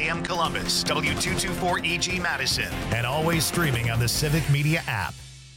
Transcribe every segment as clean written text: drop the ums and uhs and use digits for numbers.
AM Columbus, W224EG Madison, and always streaming on the Civic Media app.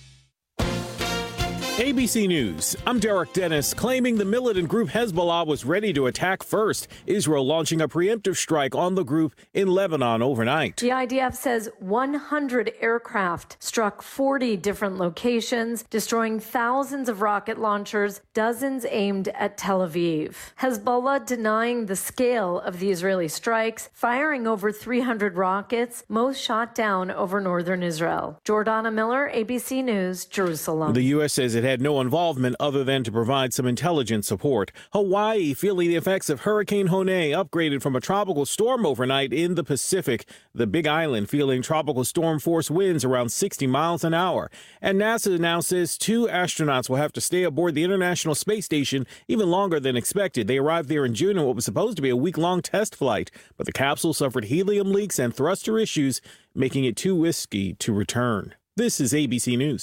ABC News. I'm Derek Dennis. Claiming the militant group Hezbollah was ready to attack first, Israel launching a preemptive strike on the group in Lebanon overnight. The IDF says 100 aircraft struck 40 different locations, destroying thousands of rocket launchers, dozens aimed at Tel Aviv. Hezbollah denying the scale of the Israeli strikes, firing over 300 rockets, most shot down over northern Israel. Jordana Miller, ABC News, Jerusalem. The U.S. says it had no involvement other than to provide some intelligence support. Hawaii feeling the effects of Hurricane Hone, upgraded from a tropical storm overnight in the Pacific. The Big Island feeling tropical storm force winds around 60 miles an hour. And NASA now says 2 astronauts will have to stay aboard the International Space Station even longer than expected. They arrived there in June in what was supposed to be a week-long test flight, but the capsule suffered helium leaks and thruster issues, making it too risky to return. This is ABC News.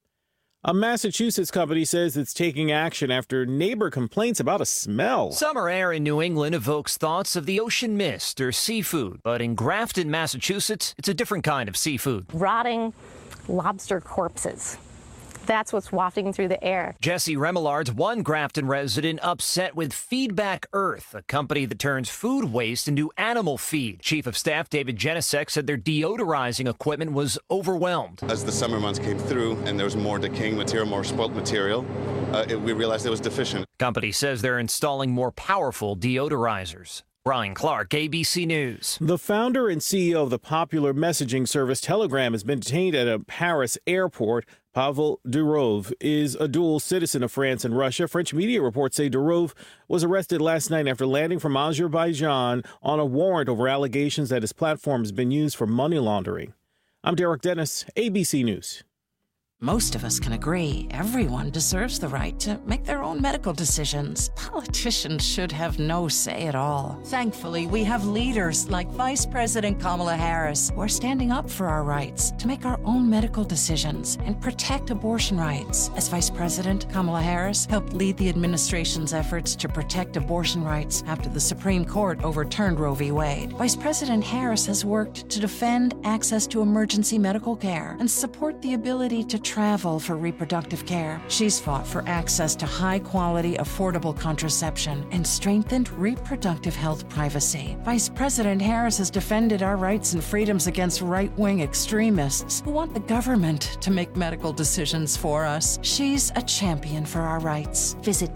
A Massachusetts company says it's taking action after neighbor complaints about a smell. Summer air in New England evokes thoughts of the ocean mist or seafood, but in Grafton, Massachusetts, it's a different kind of seafood. Rotting lobster corpses. That's what's wafting through the air. Jesse Remelard's one Grafton resident upset with Feedback Earth, a company that turns food waste into animal feed. Chief of Staff David Jenisek said their deodorizing equipment was overwhelmed. As the summer months came through and there was more decaying material, more spoilt material, we realized it was deficient. Company says they're installing more powerful deodorizers. Brian Clark, ABC News. The founder and CEO of the popular messaging service Telegram has been detained at a Paris airport. Pavel Durov is a dual citizen of France and Russia. French media reports say Durov was arrested last night after landing from Azerbaijan on a warrant over allegations that his platform has been used for money laundering. I'm Derek Dennis, ABC News. Most of us can agree everyone deserves the right to make their own medical decisions. Politicians should have no say at all. Thankfully, we have leaders like Vice President Kamala Harris who are standing up for our rights to make our own medical decisions and protect abortion rights. As Vice President, Kamala Harris helped lead the administration's efforts to protect abortion rights after the Supreme Court overturned Roe v. Wade. Vice President Harris has worked to defend access to emergency medical care and support the ability to travel for reproductive care. She's fought for access to high-quality, affordable contraception and strengthened reproductive health privacy. Vice President Harris has defended our rights and freedoms against right-wing extremists who want the government to make medical decisions for us. She's a champion for our rights. Visit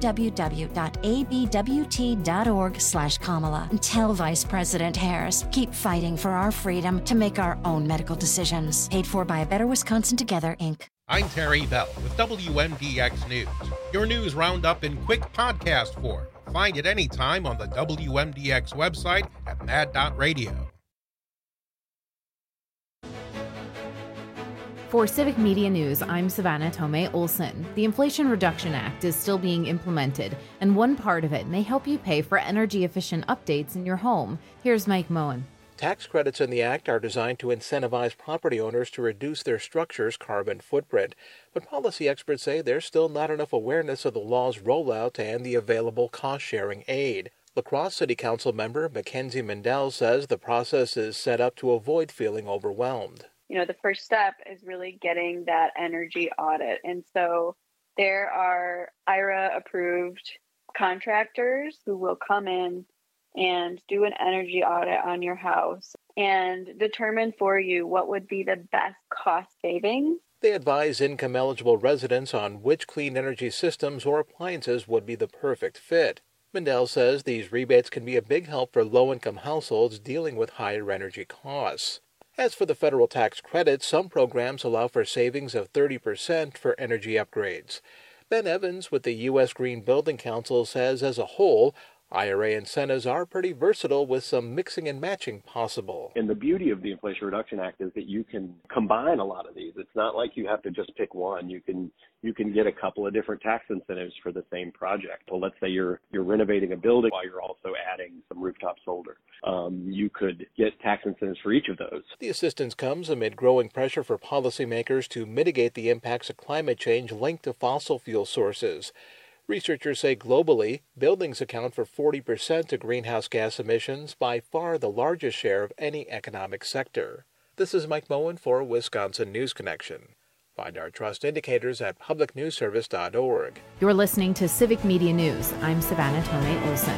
www.abwt.org/Kamala and tell Vice President Harris, keep fighting for our freedom to make our own medical decisions. Paid for by A Better Wisconsin Together, Inc. I'm Terry Bell with WMDX News, your news roundup in quick podcast form. Find it anytime on the WMDX website at mad.radio. For Civic Media News, I'm Savannah Tomei Olson. The Inflation Reduction Act is still being implemented, and one part of it may help you pay for energy-efficient updates in your home. Here's Mike Moen. Tax credits in the Act are designed to incentivize property owners to reduce their structure's carbon footprint. But policy experts say there's still not enough awareness of the law's rollout and the available cost-sharing aid. La Crosse City Council member Mackenzie Mendel says the process is set up to avoid feeling overwhelmed. The first step is really getting that energy audit. And so there are IRA-approved contractors who will come in and do an energy audit on your house and determine for you what would be the best cost savings. They advise income-eligible residents on which clean energy systems or appliances would be the perfect fit. Mendel says these rebates can be a big help for low-income households dealing with higher energy costs. As for the federal tax credit, some programs allow for savings of 30% for energy upgrades. Ben Evans with the U.S. Green Building Council says as a whole, IRA incentives are pretty versatile with some mixing and matching possible. And the beauty of the Inflation Reduction Act is that you can combine a lot of these. It's not like you have to just pick one. You can get a couple of different tax incentives for the same project. Well, let's say you're renovating a building while you're also adding some rooftop solar. You could get tax incentives for each of those. The assistance comes amid growing pressure for policymakers to mitigate the impacts of climate change linked to fossil fuel sources. Researchers say globally, buildings account for 40% of greenhouse gas emissions, by far the largest share of any economic sector. This is Mike Moen for Wisconsin News Connection. Find our trust indicators at publicnewsservice.org. You're listening to Civic Media News. I'm Savannah Tomei Olson.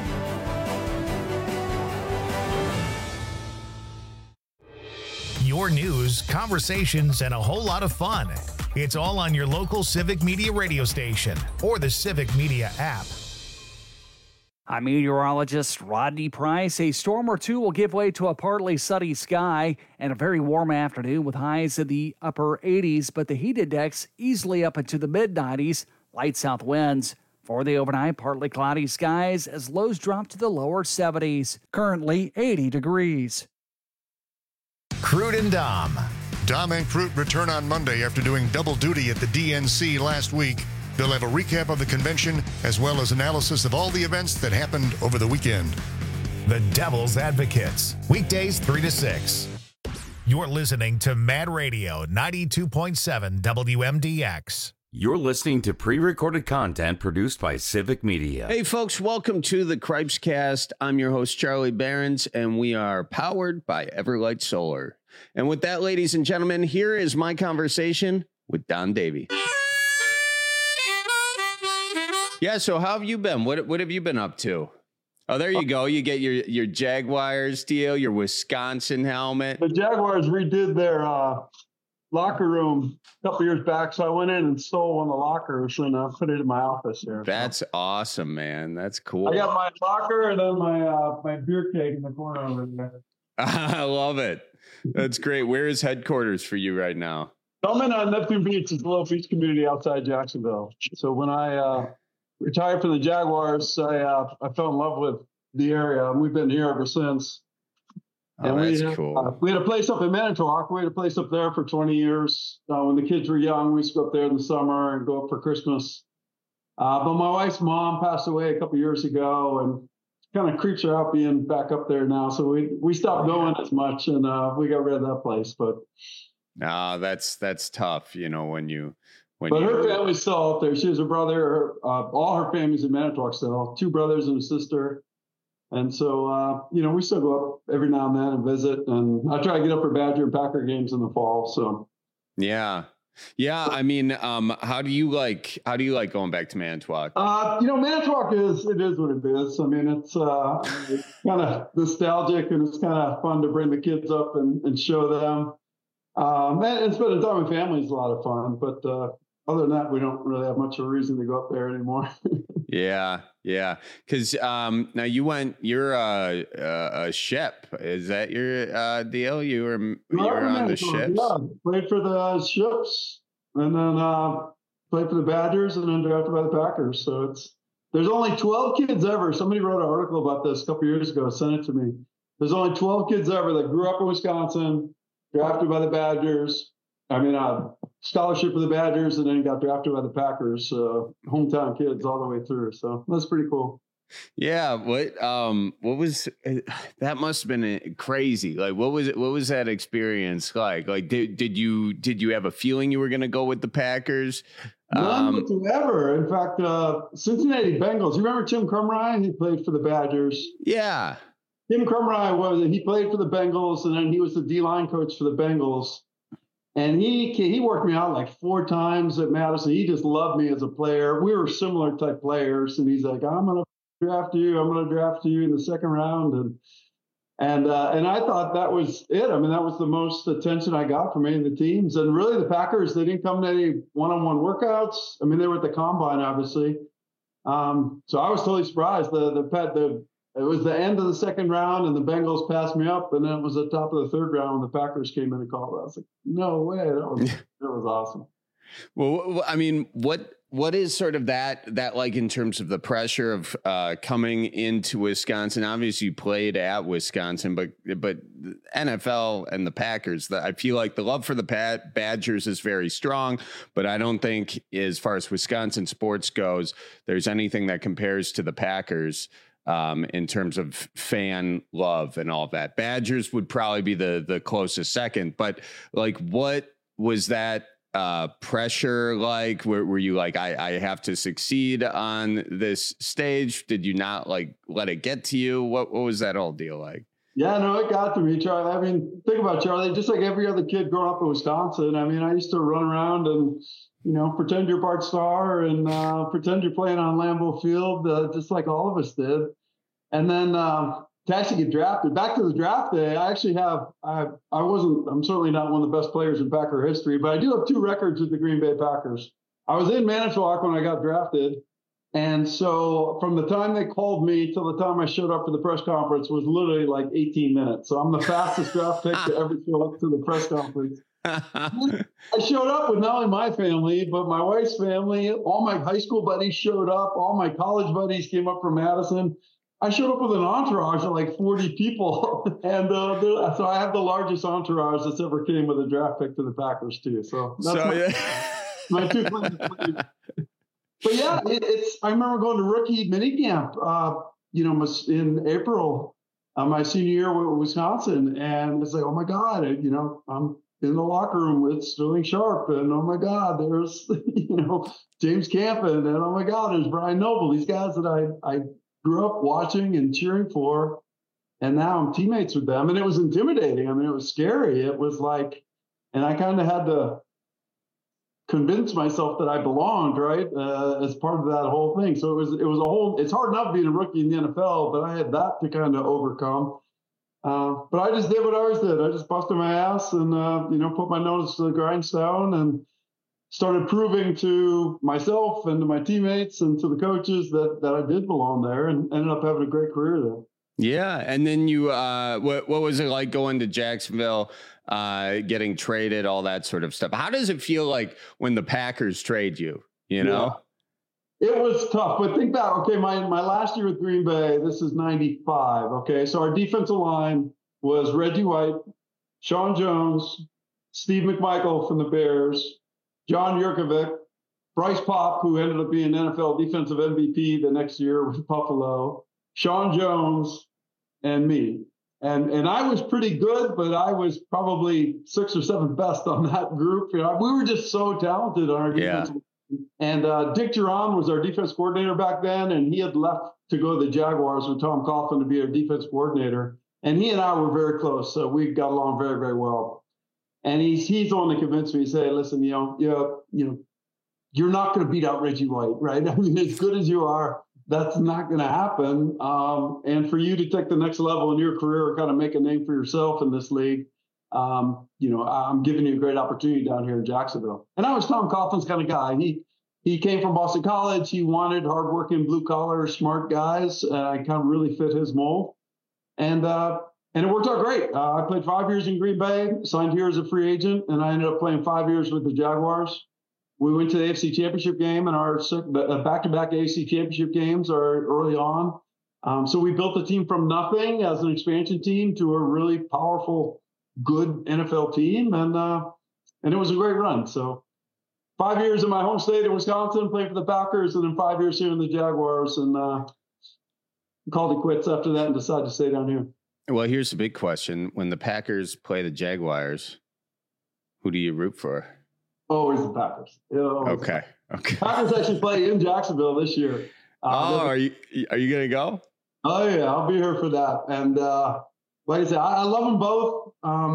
Your news, conversations, and a whole lot of fun. It's all on your local Civic Media radio station or the Civic Media app. I'm meteorologist Rodney Price. A storm or two will give way to a partly sunny sky and a very warm afternoon with highs in the upper 80s, but the heat index easily up into the mid-90s, light south winds. For the overnight, partly cloudy skies as lows drop to the lower 70s. Currently 80 degrees. Crute and Dom. Dom and Crute return on Monday after doing double duty at the DNC last week. They'll have a recap of the convention as well as analysis of all the events that happened over the weekend. The Devil's Advocates, weekdays 3 to 6. You're listening to Mad Radio 92.7 WMDX. You're listening to pre-recorded content produced by Civic Media. Hey, folks, welcome to the Cripescast. I'm your host, Charlie Behrens, and we are powered by Everlight Solar. And with that, ladies and gentlemen, here is my conversation with Don Davey. Yeah, so how have you been? What have you been up to? Oh, there you go. You get your Jaguars deal, your Wisconsin helmet. The Jaguars redid their locker room a couple years back, so I went in and stole one of the lockers and put it in my office here. That's awesome, man. That's cool. I got my locker and then my beer keg in the corner over there. I love it. That's great. Where is headquarters for you right now? I'm in Neptune Beach. It's a little beach community outside Jacksonville. So when I retired from the Jaguars, I fell in love with the area, and we've been here ever since. Oh, and that's cool. We had a place up in Manitowoc. We had a place up there for 20 years. When the kids were young, we used to go up there in the summer and go up for Christmas. But my wife's mom passed away a couple years ago, and kind of creeps her out being back up there now. So we stopped going as much, and we got rid of that place. But that's tough, you know, when her family's still up there. She has a brother. All her family's in Manitowoc still. 2 brothers and a sister. And so, we still go up every now and then and visit. And I try to get up for Badger and Packer games in the fall. So, yeah. I mean, how do you like going back to Manitowoc? Manitowoc is what it is. I mean, it's kind of nostalgic, and it's kind of fun to bring the kids up and show them. And spending time with family is a lot of fun. But other than that, we don't really have much of a reason to go up there anymore. Yeah. Because now you're a ship. Is that your deal? You were on the ships? Yeah, played for the ships, and then played for the Badgers, and then drafted by the Packers. So there's only 12 kids ever. Somebody wrote an article about this a couple years ago, sent it to me. There's only 12 kids ever that grew up in Wisconsin, drafted by the Badgers. Scholarship for the Badgers, and then got drafted by the Packers. Hometown kids all the way through. So that's pretty cool. Yeah. What was that? Must have been crazy. Like, what was that experience like? Like, did you have a feeling you were going to go with the Packers? None whatsoever. In fact, Cincinnati Bengals. You remember Tim Krumrie? He played for the Badgers. Yeah. Tim Krumrie he played for the Bengals, and then he was the D-line coach for the Bengals. And he worked me out like 4 times at Madison. He just loved me as a player. We were similar type players, and he's like, I'm going to draft you in the second round. And I thought that was it. I mean, that was the most attention I got from any of the teams. And really, the Packers, they didn't come to any one-on-one workouts. I mean, they were at the combine, obviously. So I was totally surprised. It was the end of the second round, and the Bengals passed me up, and then it was the top of the third round when the Packers came in and called. I was like, no way. That was awesome. Well, I mean, what is sort of that like in terms of the pressure of coming into Wisconsin? Obviously, you played at Wisconsin, but the NFL and the Packers, I feel like the love for the Badgers is very strong, but I don't think as far as Wisconsin sports goes, there's anything that compares to the Packers. In terms of fan love and all that. Badgers would probably be the closest second, but like, what was that pressure like? Were you like, I have to succeed on this stage? Did you not like let it get to you? What was that whole deal like? Yeah, no, it got to me, Charlie. I mean, think about Charlie, just like every other kid growing up in Wisconsin. I mean, I used to run around and, pretend you're Bart Starr and pretend you're playing on Lambeau Field, just like all of us did. And then to actually get drafted, back to the draft day, I actually have, I'm certainly not one of the best players in Packer history, but I do have 2 records with the Green Bay Packers. I was in Manitowoc when I got drafted. And so from the time they called me till the time I showed up for the press conference was literally like 18 minutes. So I'm the fastest draft pick to ever show up to the press conference. I showed up with not only my family, but my wife's family. All my high school buddies showed up. All my college buddies came up from Madison. I showed up with an entourage of like 40 people. And so I have the largest entourage that's ever came with a draft pick to the Packers too. So that's my 2 claims. But yeah, I remember going to rookie minicamp, in April, my senior year with Wisconsin. And it's like, oh my God, I'm in the locker room with Sterling Sharp. And oh my God, there's, James Campen. And oh my God, there's Brian Noble. These guys that I grew up watching and cheering for. And now I'm teammates with them. And it was intimidating. I mean, it was scary. It was like, and I kind of had to convince myself that I belonged, right, as part of that whole thing. So it was it's hard enough being a rookie in the NFL, but I had that to kind of overcome. But I just did what I always did. I just busted my ass and, put my nose to the grindstone and started proving to myself and to my teammates and to the coaches that I did belong there, and ended up having a great career there. Yeah. And then you, what was it like going to Jacksonville, getting traded, all that sort of stuff? How does it feel like when the Packers trade you, know? Yeah. It was tough, but think back, okay, my last year with Green Bay, this is 95. Okay. So our defensive line was Reggie White, Sean Jones, Steve McMichael from the Bears, John Yurkovich, Bryce Popp, who ended up being NFL defensive MVP the next year with Buffalo, Sean Jones, and me. And I was pretty good, but I was probably 6th or 7th best on that group. We were just so talented on our defense. Yeah. And Dick Duran was our defense coordinator back then, and he had left to go to the Jaguars with Tom Coughlin to be our defense coordinator. And he and I were very close, so we got along very, very well. And he's the one that convinced me. He said, "Listen, you're not going to beat out Reggie White, right? I mean, as good as you are, that's not going to happen. And for you to take the next level in your career or kind of make a name for yourself in this league, I'm giving you a great opportunity down here in Jacksonville." And I was Tom Coughlin's kind of guy. He came from Boston College. He wanted hardworking, blue-collar, smart guys. I kind of really fit his mold. And it worked out great. I played 5 years in Green Bay, signed here as a free agent, and I ended up playing 5 years with the Jaguars. We went to the AFC Championship game, and our back-to-back AFC Championship games are early on. So we built the team from nothing as an expansion team to a really powerful, good NFL team, and it was a great run. So 5 years in my home state of Wisconsin, playing for the Packers, and then 5 years here in the Jaguars, and called it quits after that and decided to stay down here. Well, here's the big question. When the Packers play the Jaguars, who do you root for? Always the Packers. Okay. Packers actually play in Jacksonville this year. Are you going to go? Oh, yeah. I'll be here for that. And like I said, I love them both.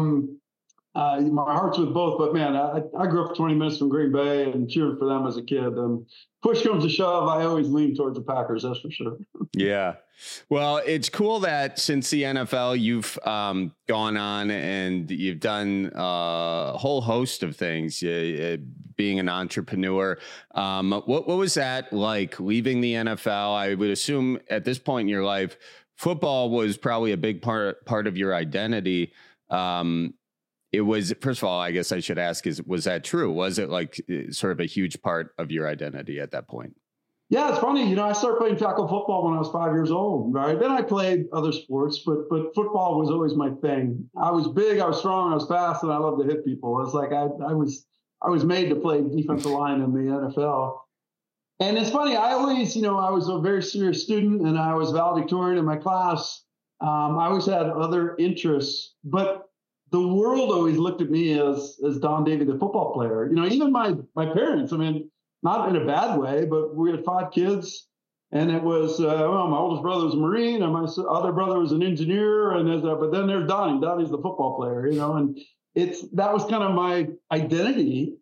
My heart's with both. But, man, I grew up 20 minutes from Green Bay and cheered for them as a kid. And push comes to shove, I always lean towards the Packers. That's for sure. Yeah. Well, it's cool that since the NFL, you've gone on and you've done a whole host of things, being an entrepreneur. What was that like, leaving the NFL? I would assume at this point in your life, football was probably a big part of your identity. It was, first of all, I guess I should ask, was that true? Was it like sort of a huge part of your identity at that point? Yeah, it's funny. I started playing tackle football when I was 5 years old, right? Then I played other sports, but football was always my thing. I was big, I was strong, I was fast, and I loved to hit people. It's like I was made to play defensive line in the NFL. And it's funny, I always, I was a very serious student, and I was valedictorian in my class. I always had other interests, but the world always looked at me as Don Davey, the football player. You know, even my parents, I mean, not in a bad way, but we had 5 kids. And it was, well, my oldest brother was a Marine, and my other brother was an engineer. But then there's Donnie. Donnie's the football player, you know, and that was kind of my identity.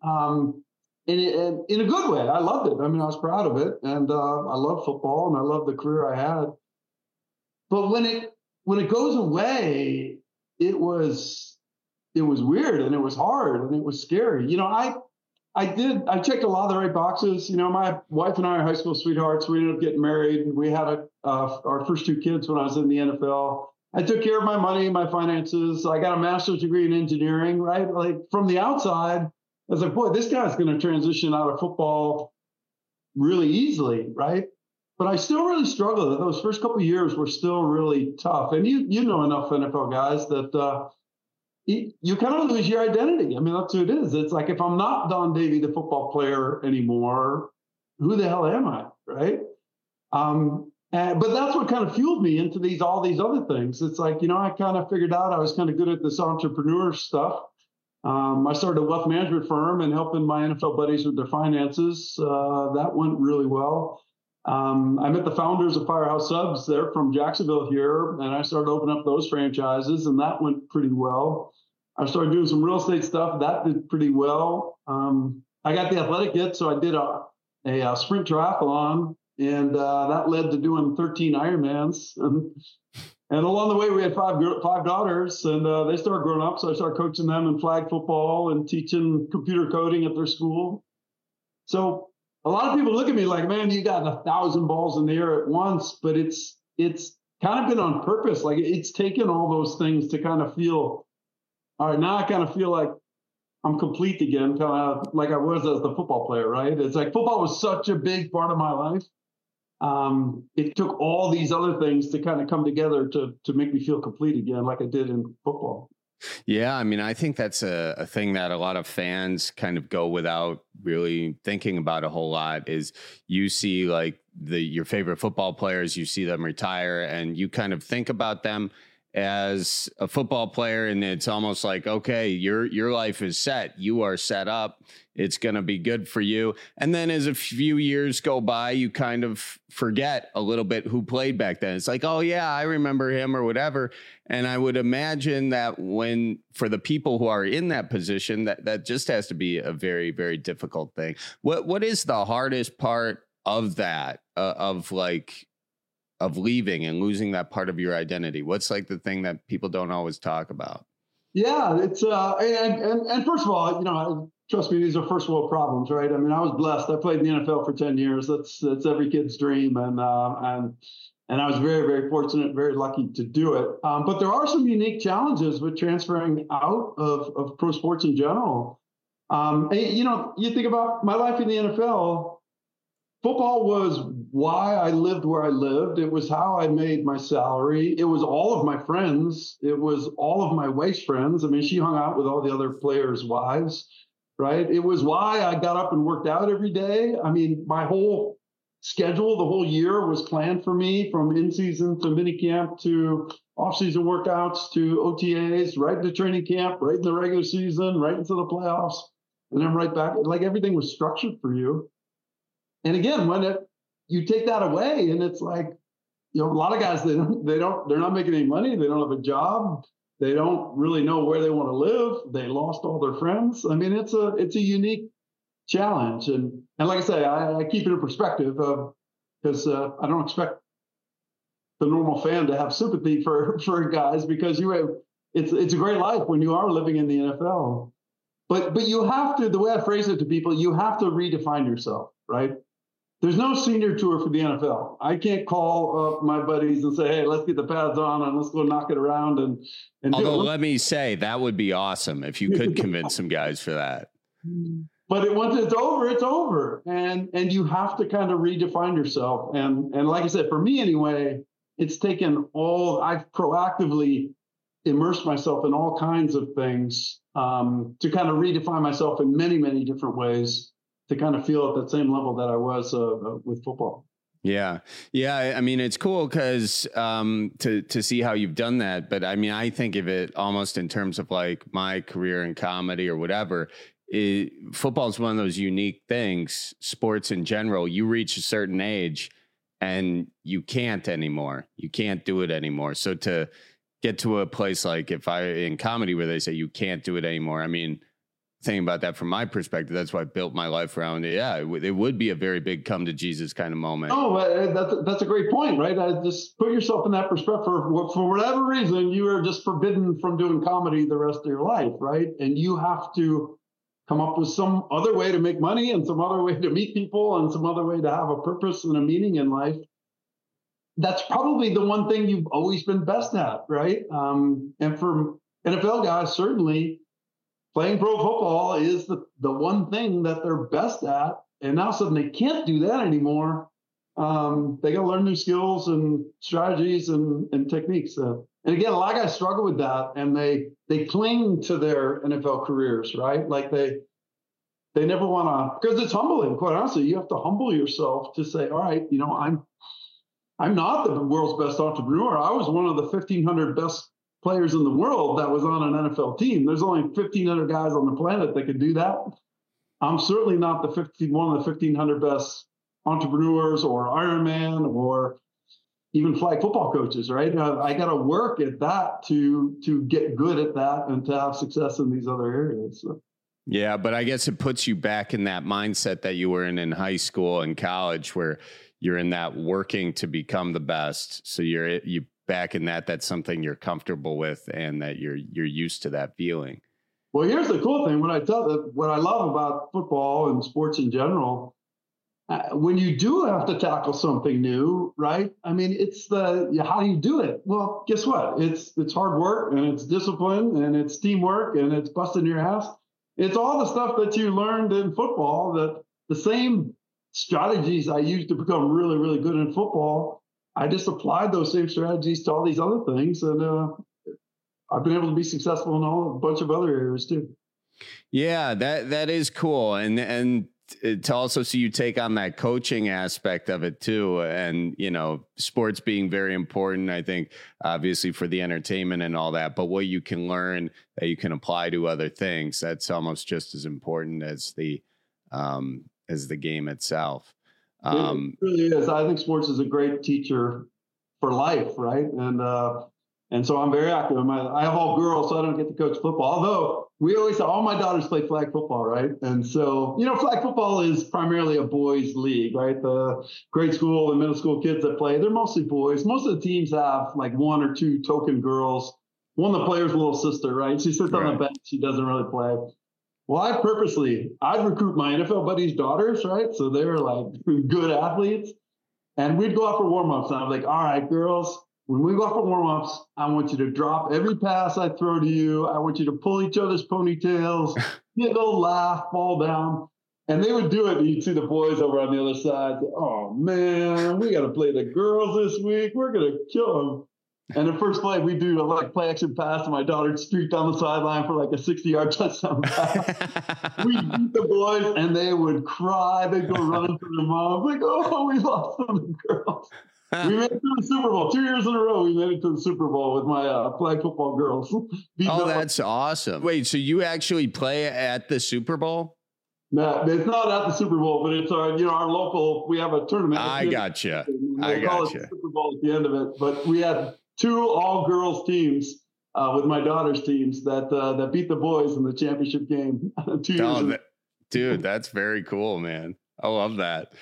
In a good way. I loved it. I mean, I was proud of it, and I love football, and I love the career I had. But when it goes away, it was weird, and it was hard, and it was scary. You know, I checked a lot of the right boxes. You know, my wife and I are high school sweethearts. We ended up getting married, and we had our first 2 kids when I was in the NFL. I took care of my money, my finances. I got a master's degree in engineering, right? Like, from the outside, I was like, boy, this guy's going to transition out of football really easily, right? But I still really struggled. Those first couple of years were still really tough. And you know enough NFL guys that you kind of lose your identity. I mean, that's who it is. It's like, if I'm not Don Davey, the football player anymore, who the hell am I, right? But that's what kind of fueled me into all these other things. It's like, you know, I kind of figured out I was kind of good at this entrepreneur stuff. I started a wealth management firm and helping my NFL buddies with their finances. That went really well. I met the founders of Firehouse Subs. They're from Jacksonville here, and I started opening up those franchises, and that went pretty well. I started doing some real estate stuff. That did pretty well. I got the athletic itch, so I did a sprint triathlon, and that led to doing 13 Ironmans. And along the way, we had 5 daughters, and they started growing up. So I started coaching them in flag football and teaching computer coding at their school. So a lot of people look at me like, man, you got 1,000 balls in the air at once. But it's kind of been on purpose. Like, it's taken all those things to kind of feel, all right, now I kind of feel like I'm complete again, kind of like I was as the football player, right? It's like football was such a big part of my life. It took all these other things to kind of come together to make me feel complete again, like I did in football. Yeah, I mean, I think that's a thing that a lot of fans kind of go without really thinking about a whole lot. Is you see like your favorite football players, you see them retire, and you kind of think about them as a football player, and it's almost like, okay, your life is set. You are set up. It's going to be good for you. And then as a few years go by, you kind of forget a little bit who played back then. It's like, oh yeah, I remember him or whatever. And I would imagine that for the people who are in that position, that just has to be a very, very difficult thing. What is the hardest part of that, of leaving and losing that part of your identity? What's like the thing that people don't always talk about? Yeah, it's and first of all, you know, trust me, these are first world problems, right? I mean, I was blessed. I played in the NFL for 10 years. That's every kid's dream, and I was very, very fortunate, very lucky to do it. But there are some unique challenges with transferring out of pro sports in general. You know, you think about my life in the NFL. Football was why I lived where I lived. It was how I made my salary. It was all of my friends. It was all of my wife's friends. I mean, she hung out with all the other players' wives, right? It was why I got up and worked out every day. I mean, my whole schedule, the whole year was planned for me, from in-season to minicamp to off-season workouts to OTAs, right into training camp, right in the regular season, right into the playoffs, and then right back. Like, everything was structured for you. And again, when you take that away, and it's like, you know, a lot of guys, they're not making any money. They don't have a job. They don't really know where they want to live. They lost all their friends. I mean, it's a unique challenge. And like I say, I keep it in perspective because I don't expect the normal fan to have sympathy for guys, because it's a great life when you are living in the NFL. But you have to, the way I phrase it to people, you have to redefine yourself, right? There's no senior tour for the NFL. I can't call up my buddies and say, hey, let's get the pads on and let's go knock it around. And although, let me say, that would be awesome if you could convince some guys for that. But once it's over, it's over. And you have to kind of redefine yourself. And like I said, for me anyway, it's taken I've proactively immersed myself in all kinds of things to kind of redefine myself in many, many different ways, to kind of feel at that same level that I was with football. Yeah. Yeah. I mean, it's cool because to see how you've done that. But I mean, I think of it almost in terms of like my career in comedy or whatever. Football is one of those unique things, sports in general. You reach a certain age and you can't anymore. You can't do it anymore. So to get to a place like in comedy where they say you can't do it anymore, I mean, thinking about that from my perspective, that's why I built my life around it. Yeah, it would be a very big come to Jesus kind of moment. Oh, that's a great point, right? Just put yourself in that perspective. For whatever reason, you are just forbidden from doing comedy the rest of your life, right? And you have to come up with some other way to make money and some other way to meet people and some other way to have a purpose and a meaning in life. That's probably the one thing you've always been best at, right? And for NFL guys, certainly, playing pro football is the one thing that they're best at. And now suddenly they can't do that anymore. They got to learn new skills and strategies and techniques. And again, a lot of guys struggle with that, and they cling to their NFL careers, right? Like they never want to, because it's humbling, quite honestly. You have to humble yourself to say, all right, I'm not the world's best entrepreneur. I was one of the 1,500 best players in the world that was on an NFL team. There's only 1,500 guys on the planet that could do that. I'm certainly not one of the 1,500 best entrepreneurs or Ironman or even flag football coaches, right? I got to work at that to get good at that and to have success in these other areas. So. Yeah, but I guess it puts you back in that mindset that you were in high school and college, where you're in that working to become the best. So you back in that's something you're comfortable with and that you're used to that feeling. Well, here's the cool thing. What I love about football and sports in general, when you do have to tackle something new, right? I mean, it's how do you do it? Well, guess what? It's hard work, and it's discipline, and it's teamwork, and it's busting your ass. It's all the stuff that you learned in football, that the same strategies I used to become really, really good in football, I just applied those same strategies to all these other things, and I've been able to be successful in a bunch of other areas too. Yeah, that is cool, and to also see you take on that coaching aspect of it too, and sports being very important, I think, obviously for the entertainment and all that, but what you can learn that you can apply to other things, that's almost just as important as the game itself. It really is. I think sports is a great teacher for life, right? And so I'm very active. I have all girls, so I don't get to coach football. Although we always say all my daughters play flag football, right? And so, flag football is primarily a boys' league, right? The grade school and middle school kids that play, they're mostly boys. Most of the teams have like one or two token girls. One of the players' little sister, right? She sits on the bench. She doesn't really play. Well, I'd recruit my NFL buddies' daughters, right? So they're like good athletes. And we'd go out for warm-ups. And I was like, all right, girls, when we go out for warm-ups, I want you to drop every pass I throw to you. I want you to pull each other's ponytails, giggle, laugh, fall down. And they would do it. And you'd see the boys over on the other side. Oh, man, we got to play the girls this week. We're going to kill them. And the first play, we do a play action pass, and my daughter streaked down the sideline for like a 60-yard touchdown pass. We beat the boys, and they would cry. They'd go running to their moms, like, oh, we lost to the girls. We made it to the Super Bowl. 2 years in a row, we made it to the Super Bowl with my flag football girls. Oh, that's awesome. Wait, so you actually play at the Super Bowl? No, it's not at the Super Bowl, but it's our local, we have a tournament. I gotcha. Call it the Super Bowl at the end of it. But we had 2 all-girls teams with my daughter's teams that beat the boys in the championship game 2 years ago. Dude, that's very cool, man. I love that.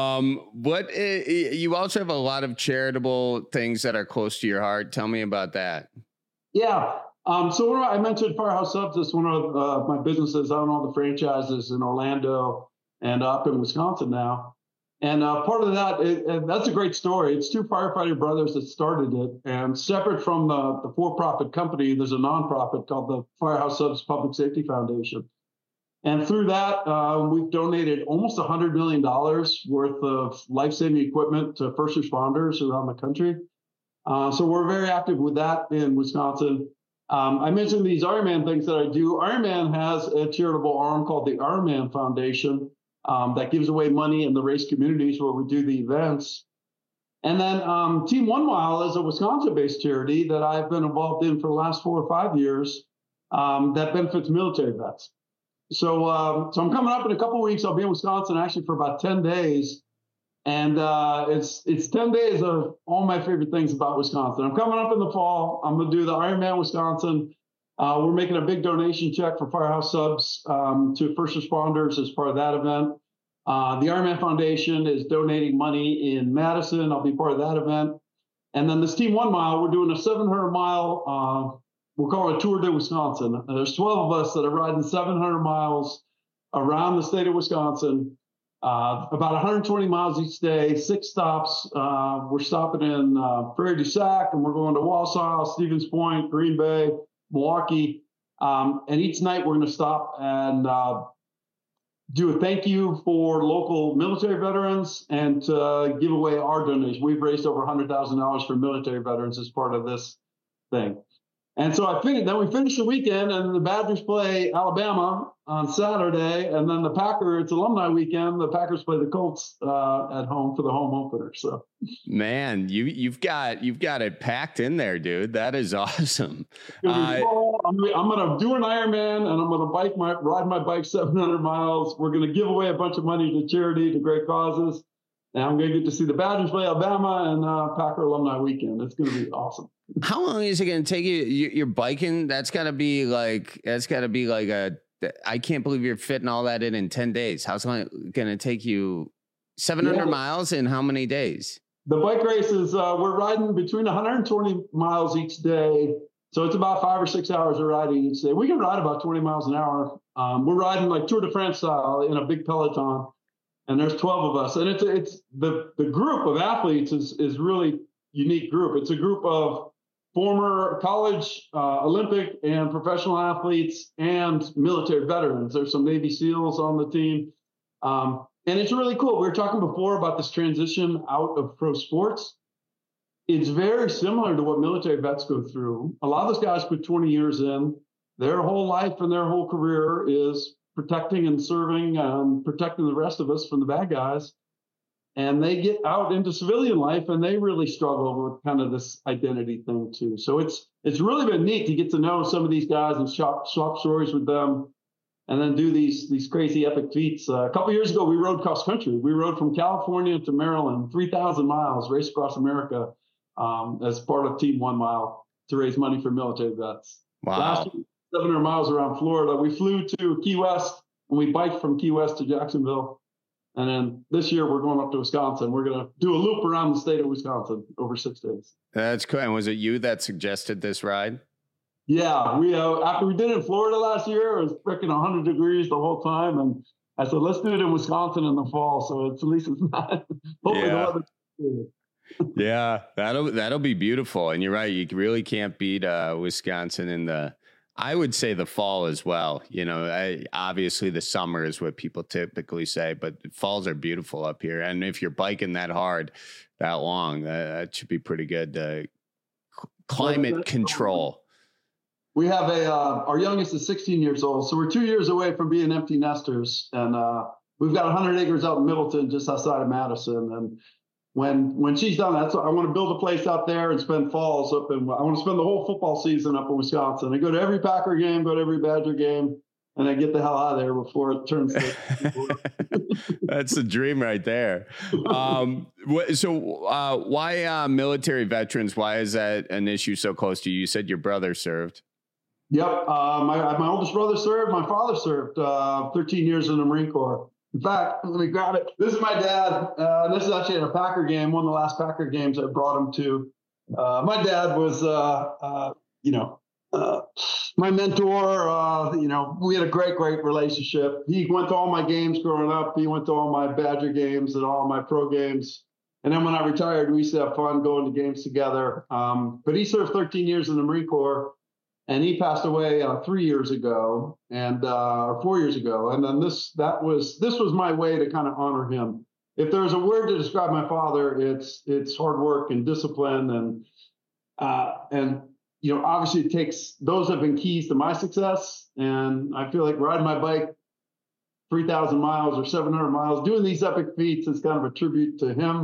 You also have a lot of charitable things that are close to your heart. Tell me about that. Yeah. So I mentioned Firehouse Subs is one of my businesses. I own all the franchises in Orlando and up in Wisconsin now. And part of that, that's a great story. It's 2 firefighter brothers that started it. And separate from the for-profit company, there's a nonprofit called the Firehouse Subs Public Safety Foundation. And through that, we've donated almost $100 million worth of life-saving equipment to first responders around the country. So we're very active with that in Wisconsin. I mentioned these Ironman things that I do. Ironman has a charitable arm called the Ironman Foundation that gives away money in the race communities where we do the events. And then Team 1 Mile is a Wisconsin-based charity that I've been involved in for the last 4 or 5 years that benefits military vets. So I'm coming up in a couple of weeks. I'll be in Wisconsin actually for about 10 days. And it's 10 days of all my favorite things about Wisconsin. I'm coming up in the fall. I'm going to do the Ironman Wisconsin. We're making a big donation check for Firehouse Subs to first responders as part of that event. The Ironman Foundation is donating money in Madison. I'll be part of that event. And then this Team 1 Mile, we're doing a 700-mile, we're calling it Tour de Wisconsin. There's 12 of us that are riding 700 miles around the state of Wisconsin, about 120 miles each day, 6 stops. We're stopping in Prairie du Sac, and we're going to Wausau, Stevens Point, Green Bay, Milwaukee. And each night we're going to stop and do a thank you for local military veterans and give away our donation. We've raised over $100,000 for military veterans as part of this thing. And so then we finish the weekend, and the Badgers play Alabama on Saturday, and then it's alumni weekend. The Packers play the Colts at home for the home opener. So, man, you've got it packed in there, dude. That is awesome. I'm going to do an Ironman, and I'm going to ride my bike 700 miles. We're going to give away a bunch of money to charity, to great causes. And I'm going to get to see the Badgers play Alabama and Packer alumni weekend. It's going to be awesome. How long is it going to take you? You're biking. That's got to be like I can't believe you're fitting all that in 10 days. How's it going to take you 700 miles in how many days? The bike races, we're riding between 120 miles each day. So it's about 5 or 6 hours of riding each day. We can ride about 20 miles an hour. We're riding like Tour de France style in a big peloton. And there's 12 of us. And it's the group of athletes is really unique group. It's a group of former college, Olympic and professional athletes and military veterans. There's some Navy SEALs on the team. And it's really cool. We were talking before about this transition out of pro sports. It's very similar to what military vets go through. A lot of those guys put 20 years in. Their whole life and their whole career is protecting and serving, protecting the rest of us from the bad guys. And they get out into civilian life and they really struggle with kind of this identity thing too. So it's really been neat to get to know some of these guys and swap stories with them and then do these crazy epic feats. A couple years ago, we rode cross country. We rode from California to Maryland, 3,000 miles, race across America as part of Team 1 Mile to raise money for military vets. Wow. Last year, 700 miles around Florida. We flew to Key West and we biked from Key West to Jacksonville. And then this year we're going up to Wisconsin. We're going to do a loop around the state of Wisconsin over 6 days. That's cool. And was it you that suggested this ride? Yeah, we after we did it in Florida last year, it was freaking 100 degrees the whole time. And I said, let's do it in Wisconsin in the fall. So at least it's not. Hopefully the weather's good. Yeah, that'll be beautiful. And you're right. You really can't beat Wisconsin I would say the fall as well. You know, obviously the summer is what people typically say, but falls are beautiful up here. And if you're biking that hard, that long, that should be pretty good. Climate control. We have our youngest is 16 years old. So we're 2 years away from being empty nesters. And we've got 100 acres out in Middleton, just outside of Madison. And when she's done that, so I want to build a place out there and spend falls up in, I want to spend the whole football season up in Wisconsin. I go to every Packer game, go to every Badger game, and I get the hell out of there before it turns to That's the dream right there. So why military veterans? Why is that an issue so close to you? You said your brother served. Yep. My oldest brother served. My father served 13 years in the Marine Corps. In fact, let me grab it. This is my dad. This is actually at a Packer game, one of the last Packer games I brought him to. My dad was, my mentor. We had a great relationship. He went to all my games growing up. He went to all my Badger games and all my pro games. And then when I retired, we used to have fun going to games together. But he served 13 years in the Marine Corps. And he passed away 3 years ago, or 4 years ago. And then this was my way to kind of honor him. If there's a word to describe my father, it's hard work and discipline, and obviously it takes, those have been keys to my success. And I feel like riding my bike 3,000 miles or 700 miles, doing these epic feats is kind of a tribute to him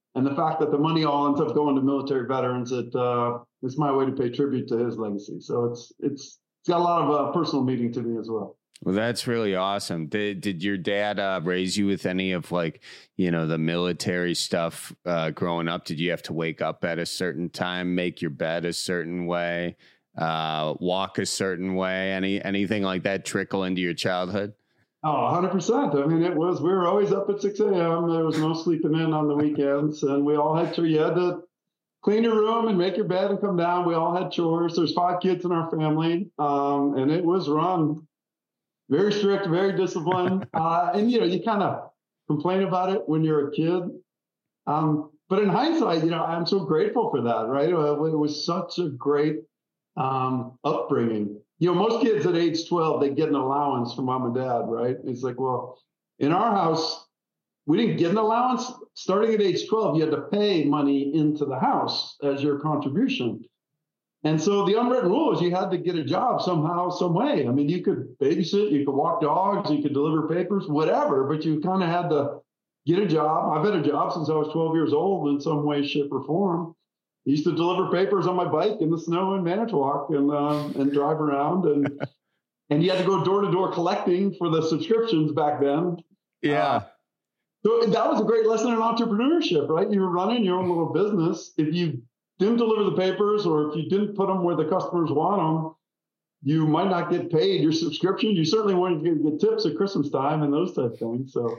And the fact that the money all ends up going to military veterans, it's my way to pay tribute to his legacy. So it's got a lot of personal meaning to me as well. Well, that's really awesome. Did your dad raise you with any of like, the military stuff growing up? Did you have to wake up at a certain time, make your bed a certain way, walk a certain way? Anything like that trickle into your childhood? Oh, 100%. I mean, we were always up at 6 a.m. There was no sleeping in on the weekends. And we all had you had to clean your room and make your bed and come down. We all had chores. There's 5 kids in our family. And it was run very strict, very disciplined. And, you kind of complain about it when you're a kid. But in hindsight, I'm so grateful for that, right? It was such a great upbringing. Most kids at age 12, they get an allowance from mom and dad, right? It's like, well, in our house, we didn't get an allowance. Starting at age 12, you had to pay money into the house as your contribution. And so the unwritten rule is you had to get a job somehow, some way. I mean, you could babysit, you could walk dogs, you could deliver papers, whatever, but you kind of had to get a job. I've had a job since I was 12 years old in some way, shape, or form. I used to deliver papers on my bike in the snow in Manitowoc and drive around. And you had to go door to door collecting for the subscriptions back then. Yeah. So that was a great lesson in entrepreneurship, right? You were running your own little business. If you didn't deliver the papers, or if you didn't put them where the customers want them, you might not get paid your subscription. You certainly weren't going to get tips at Christmas time and those type of things. So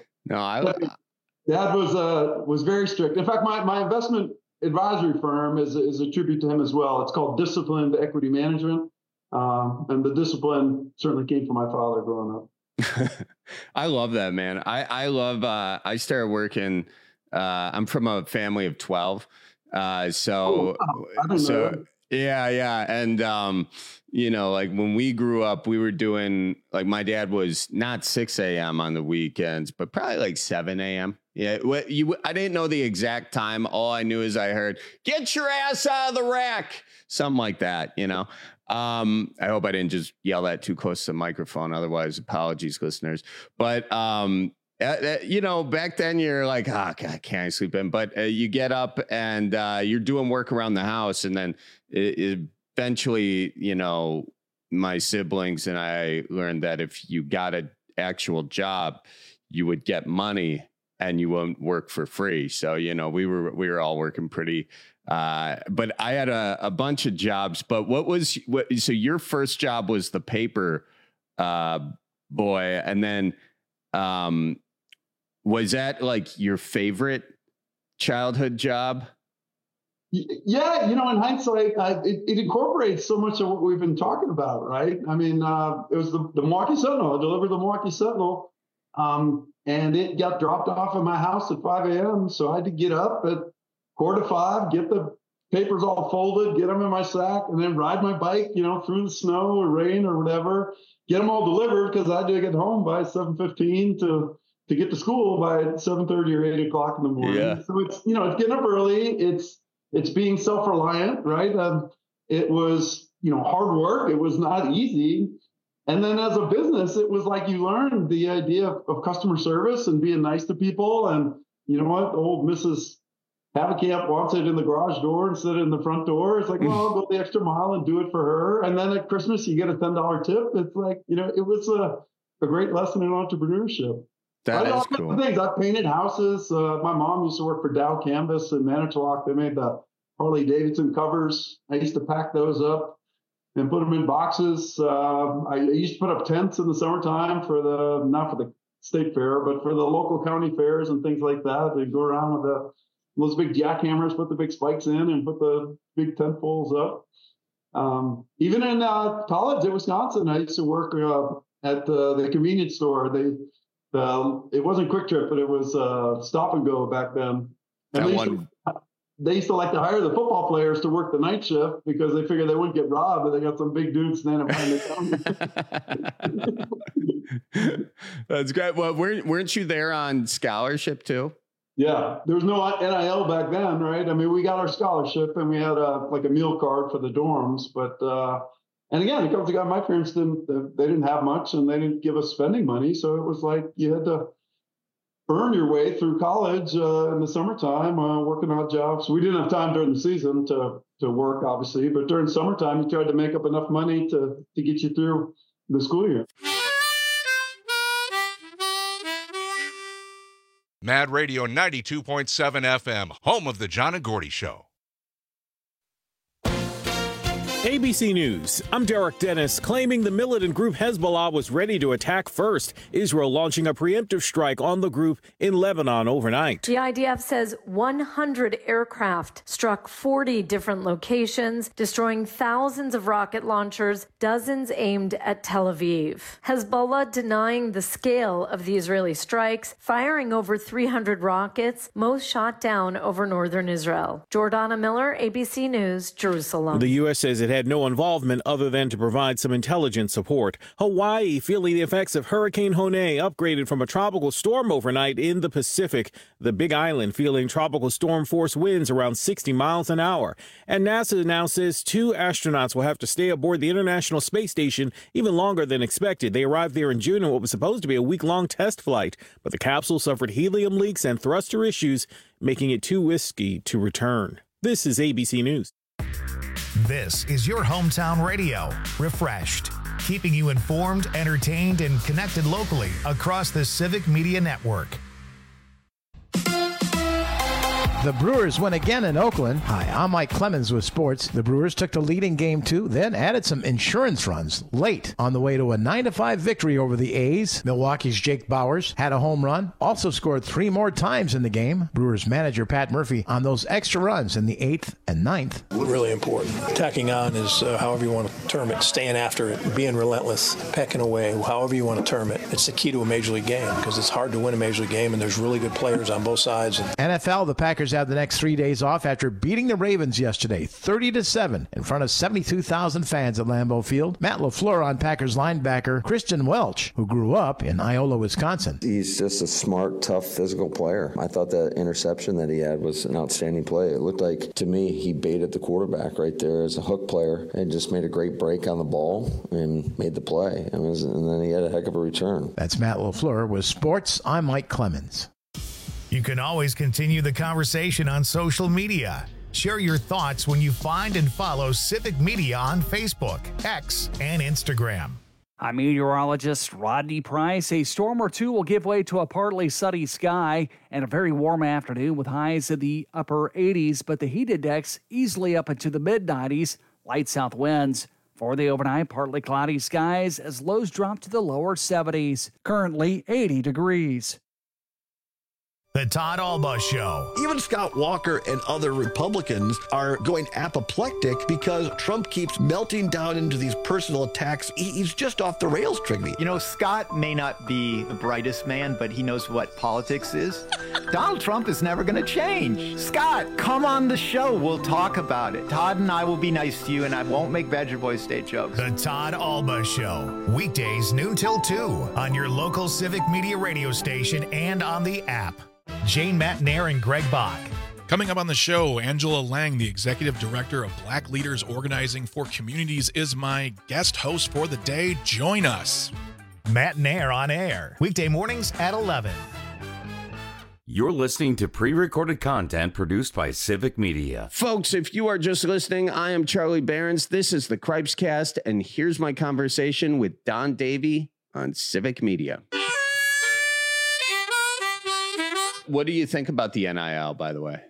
Dad was very strict. In fact, my investment advisory firm is a tribute to him as well. It's called Disciplined Equity Management, and the discipline certainly came from my father growing up. I love that, man. I love. I started working. I'm from a family of 12. So yeah. And, like when we grew up, we were doing, like, my dad was not 6 a.m. on the weekends, but probably like 7 a.m. Yeah. I didn't know the exact time. All I knew is I heard, "Get your ass out of the rack." Something like that, I hope I didn't just yell that too close to the microphone. Otherwise, apologies, listeners. But, back then you're like, oh, God, can't I sleep in? But you get up and you're doing work around the house. And then eventually, my siblings and I learned that if you got an actual job, you would get money and you won't work for free. So, we were all working pretty. But I had a bunch of jobs. But so your first job was the paper boy. And then was that like your favorite childhood job? Yeah, in hindsight, it incorporates so much of what we've been talking about, right? I mean, it was the Milwaukee Sentinel. I delivered the Milwaukee Sentinel, and it got dropped off at my house at 5 a.m. So I had to get up at 4:45, get the papers all folded, get them in my sack, and then ride my bike, through the snow or rain or whatever, get them all delivered because I had to get home by 7:15 to get to school by 7:30 or 8 o'clock in the morning. Yeah. So it's, it's getting up early. It's being self-reliant, right? It was, hard work. It was not easy. And then as a business, it was like you learned the idea of customer service and being nice to people. And you know what? Old Mrs. Haverkamp wants it in the garage door instead of in the front door. It's like, well, I'll go the extra mile and do it for her. And then at Christmas, you get a $10 tip. It's like, it was a great lesson in entrepreneurship. That is cool. Things. I painted houses. My mom used to work for Dow Canvas in Manitowoc. They made the Harley Davidson covers. I used to pack those up and put them in boxes. I used to put up tents in the summertime not for the state fair, but for the local county fairs and things like that. They'd go around with those big jackhammers, put the big spikes in and put the big tent poles up. Even in college at Wisconsin, I used to work at the convenience store. It wasn't Quick Trip, but it was Stop and Go back then. And they used to like to hire the football players to work the night shift because they figured they wouldn't get robbed, but they got some big dudes standing behind the counter. That's great. Well, weren't you there on scholarship too? Yeah, there was no NIL back then, right? I mean, we got our scholarship and we had a meal card for the dorms, but and again, it comes to God, my parents didn't have much and they didn't give us spending money. So it was like you had to earn your way through college in the summertime, working odd jobs. We didn't have time during the season to work, obviously, but during summertime, you tried to make up enough money to get you through the school year. Mad Radio 92.7 FM, home of the John and Gordy Show. ABC News. I'm Derek Dennis. Claiming the militant group Hezbollah was ready to attack first, Israel launching a preemptive strike on the group in Lebanon overnight. The IDF says 100 aircraft struck 40 different locations, destroying thousands of rocket launchers, dozens aimed at Tel Aviv. Hezbollah denying the scale of the Israeli strikes, firing over 300 rockets, most shot down over northern Israel. Jordana Miller, ABC News, Jerusalem. The U.S. says it had no involvement other than to provide some intelligence support. Hawaii feeling the effects of Hurricane Hone, upgraded from a tropical storm overnight in the Pacific. The Big Island feeling tropical storm force winds around 60 miles an hour. And NASA now says 2 astronauts will have to stay aboard the International Space Station even longer than expected. They arrived there in June in what was supposed to be a week-long test flight, but the capsule suffered helium leaks and thruster issues, making it too risky to return. This is ABC News. This is your hometown radio, Refreshed, keeping you informed, entertained, and connected locally across the Civic Media Network. The Brewers win again in Oakland. Hi, I'm Mike Clemens with sports. The Brewers took the lead in Game 2, then added some insurance runs late on the way to a 9-5 victory over the A's. Milwaukee's Jake Bauers had a home run, also scored 3 more times in the game. Brewers manager Pat Murphy on those extra runs in the 8th and 9th. Really important. Tacking on is however you want to term it, staying after it, being relentless, pecking away, however you want to term it. It's the key to a Major League game because it's hard to win a Major League game and there's really good players on both sides. NFL, the Packers have the next 3 days off after beating the Ravens yesterday 30-7 in front of 72,000 fans at Lambeau Field. Matt LaFleur on Packers linebacker Christian Welch, who grew up in Iola, Wisconsin. He's just a smart, tough, physical player. I thought that interception that he had was an outstanding play. It looked like, to me, he baited the quarterback right there as a hook player and just made a great break on the ball and made the play. And then he had a heck of a return. That's Matt LaFleur with sports. I'm Mike Clemens. You can always continue the conversation on social media. Share your thoughts when you find and follow Civic Media on Facebook, X, and Instagram. I'm meteorologist Rodney Price. A storm or two will give way to a partly sunny sky and a very warm afternoon with highs in the upper 80s, but the heat index easily up into the mid-90s, light south winds. For the overnight, partly cloudy skies as lows drop to the lower 70s. Currently 80 degrees. The Todd Alba Show. Even Scott Walker and other Republicans are going apoplectic because Trump keeps melting down into these personal attacks. He's just off the rails, Trigby. You know, Scott may not be the brightest man, but he knows what politics is. Donald Trump is never going to change. Scott, come on the show. We'll talk about it. Todd and I will be nice to you, and I won't make Badger Boys State jokes. The Todd Alba Show. Weekdays noon till 2 on your local Civic Media radio station and on the app. Jane Matnair and Greg Bach. Coming up on the show, Angela Lang, the Executive Director of Black Leaders Organizing for Communities, is my guest host for the day. Join us. Matnair on air, weekday mornings at 11. You're listening to pre-recorded content produced by Civic Media. Folks, if you are just listening, I am Charlie Behrens. This is the Cripescast, and here's my conversation with Don Davey on Civic Media. What do you think about the NIL, by the way?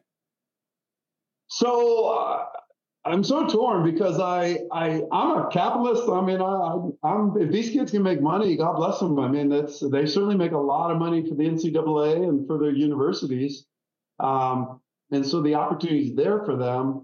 So I'm so torn because I'm a capitalist. I mean, I'm if these kids can make money, God bless them. I mean, they certainly make a lot of money for the NCAA and for their universities, and so the opportunity is there for them.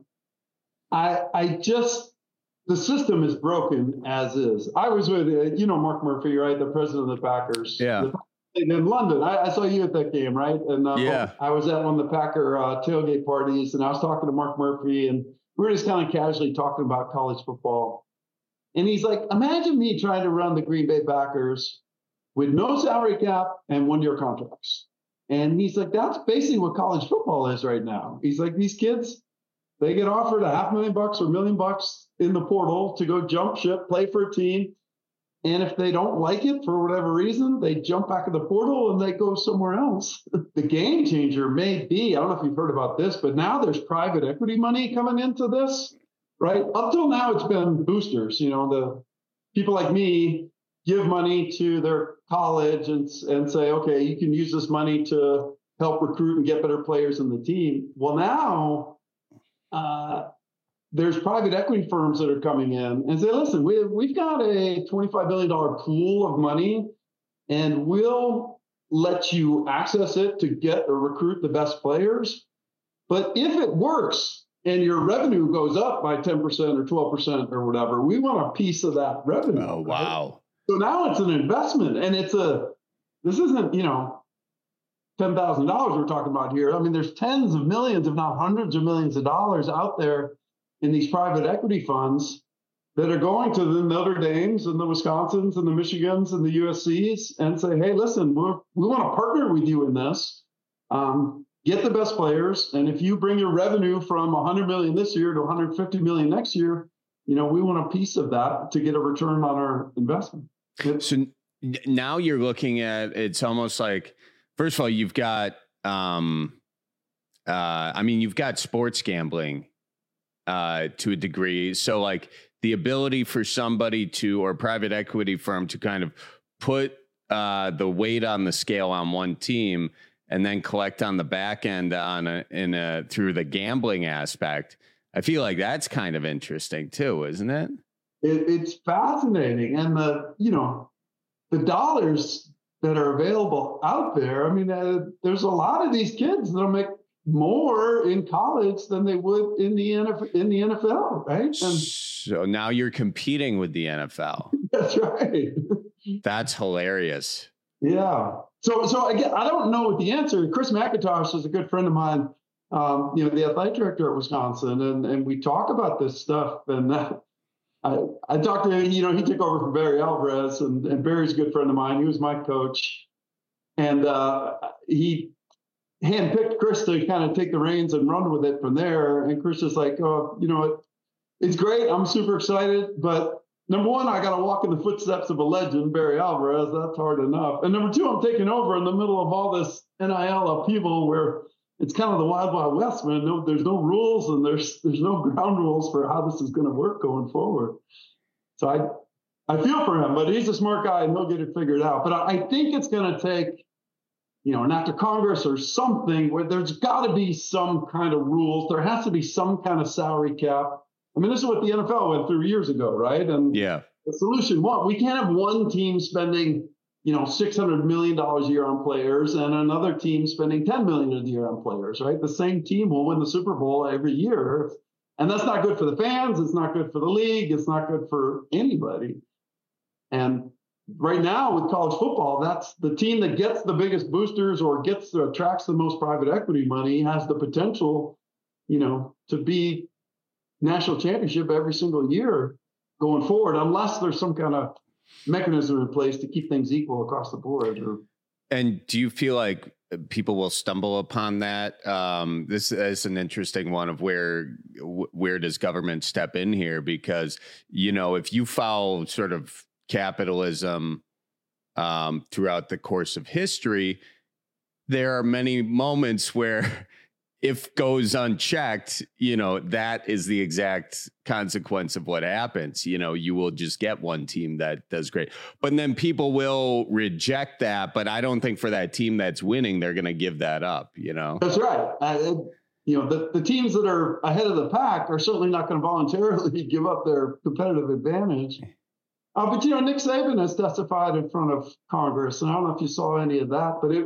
The system is broken as is. I was with Mark Murphy, right, the president of the Packers. Yeah. In London, I saw you at that game, right? And yeah. I was at one of the Packer tailgate parties, and I was talking to Mark Murphy, and we were just kind of casually talking about college football. And he's like, imagine me trying to run the Green Bay Packers with no salary cap and 1-year contracts. And he's like, that's basically what college football is right now. He's like, these kids, they get offered $500,000 or $1 million in the portal to go jump ship, play for a team. And if they don't like it for whatever reason, they jump back in the portal and they go somewhere else. The game changer may be, I don't know if you've heard about this, but now there's private equity money coming into this, right? Up till now, it's been boosters. The people like me give money to their college and say, okay, you can use this money to help recruit and get better players in the team. Well, now there's private equity firms that are coming in and say, listen, we've got a $25 billion pool of money, and we'll let you access it to get or recruit the best players. But if it works and your revenue goes up by 10% or 12% or whatever, we want a piece of that revenue. Oh, wow. Right? So now it's an investment, and this isn't, $10,000 we're talking about here. I mean, there's tens of millions, if not hundreds of millions of dollars out there in these private equity funds that are going to the Notre Dames and the Wisconsins and the Michigans and the USCs and say, hey, listen, we want to partner with you in this. Get the best players. And if you bring your revenue from $100 million this year to $150 million next year, we want a piece of that to get a return on our investment. So now you're looking at, it's almost like, first of all, you've got, you've got sports gambling to a degree. So like the ability for somebody or private equity firm to kind of put the weight on the scale on one team and then collect on the back end through the gambling aspect. I feel like that's kind of interesting too, isn't it? It's fascinating. And the dollars that are available out there, there's a lot of these kids that'll make more in college than they would in the NFL, right? And so now you're competing with the NFL. That's right. That's hilarious. Yeah. So again, I don't know what the answer. Chris McIntosh is a good friend of mine, the athletic director at Wisconsin, and we talk about this stuff. And I talked to him, he took over from Barry Alvarez, and Barry's a good friend of mine. He was my coach, and he handpicked Chris to kind of take the reins and run with it from there. And Chris is like, oh, it's great. I'm super excited, but number one, I got to walk in the footsteps of a legend, Barry Alvarez. That's hard enough. And number two, I'm taking over in the middle of all this NIL upheaval where it's kind of the wild, wild west, man. No, there's no rules and there's no ground rules for how this is going to work going forward. So I feel for him, but he's a smart guy and he'll get it figured out. But I think it's going to take, an act of Congress or something where there's got to be some kind of rules. There has to be some kind of salary cap. This is what the NFL went through years ago, right? And yeah, the solution, we can't have one team spending, $600 million a year on players and another team spending $10 million a year on players, right? The same team will win the Super Bowl every year. And that's not good for the fans. It's not good for the league. It's not good for anybody. And right now with college football, that's the team that gets the biggest boosters or attracts the most private equity money has the potential, to be national championship every single year going forward, unless there's some kind of mechanism in place to keep things equal across the board. And do you feel like people will stumble upon that? This is an interesting one of where does government step in here? Because, if you follow sort of capitalism throughout the course of history, there are many moments where if goes unchecked, that is the exact consequence of what happens. You will just get one team that does great, but then people will reject that. But I don't think for that team that's winning, they're going to give that up, That's right. The teams that are ahead of the pack are certainly not going to voluntarily give up their competitive advantage. But Nick Saban has testified in front of Congress, and I don't know if you saw any of that, but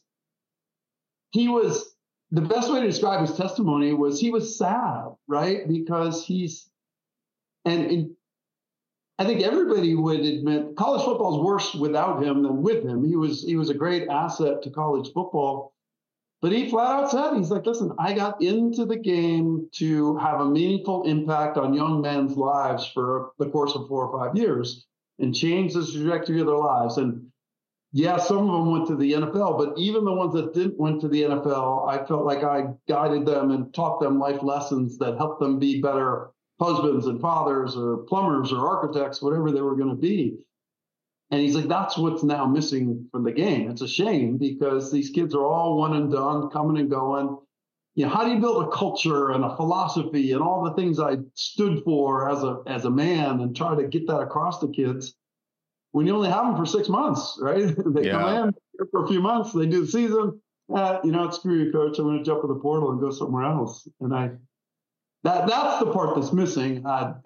the best way to describe his testimony was he was sad, right? Because and I think everybody would admit college football is worse without him than with him. He was a great asset to college football, but he flat out said, he's like, listen, I got into the game to have a meaningful impact on young men's lives for the course of 4 or 5 years and change the trajectory of their lives. And yeah, some of them went to the NFL, but even the ones that didn't went to the NFL, I felt like I guided them and taught them life lessons that helped them be better husbands and fathers or plumbers or architects, whatever they were going to be. And he's like, that's what's now missing from the game. It's a shame because these kids are all one and done, coming and going. How do you build a culture and a philosophy and all the things I stood for as a man and try to get that across to kids when you only have them for 6 months, right? They come in for a few months, they do the season. Screw you, coach. I'm going to jump in the portal and go somewhere else. And that's the part that's missing.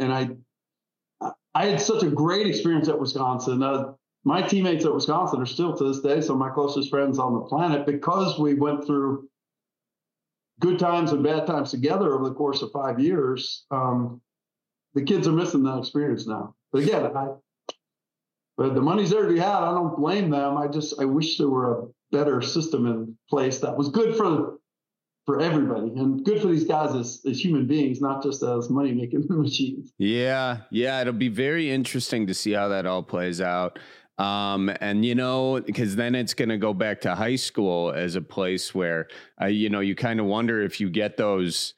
I had such a great experience at Wisconsin. My teammates at Wisconsin are still to this day some of my closest friends on the planet because we went through good times and bad times together over the course of 5 years. The kids are missing that experience now. But again, but the money's there to be had. I don't blame them. I wish there were a better system in place that was good for everybody and good for these guys as human beings, not just as money-making machines. Yeah. It'll be very interesting to see how that all plays out. Because then it's going to go back to high school as a place where, you kind of wonder if you get those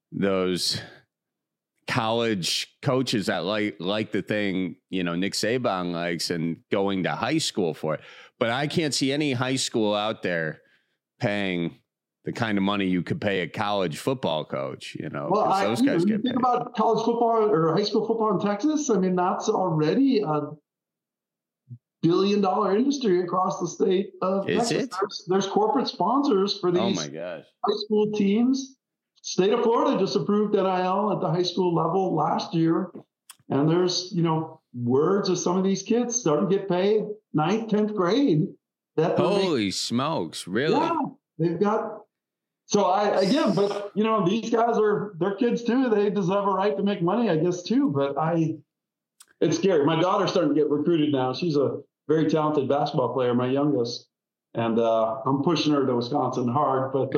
college coaches that like the thing, Nick Saban likes and going to high school for it. But I can't see any high school out there paying the kind of money you could pay a college football coach, Well, those guys get you think paid. about college football or high school football in Texas. I mean, that's already a billion-dollar industry across the state of Is Texas. it? There's corporate sponsors for these Oh my gosh. high school teams. State of Florida just approved NIL at the high school level last year. And there's, words of some of these kids starting to get paid 9th, 10th grade. Holy smokes. Really? Yeah, they've got. So but these guys they're kids too. They deserve a right to make money, I guess, too. But it's scary. My daughter's starting to get recruited now. She's a very talented basketball player, my youngest. And I'm pushing her to Wisconsin hard. But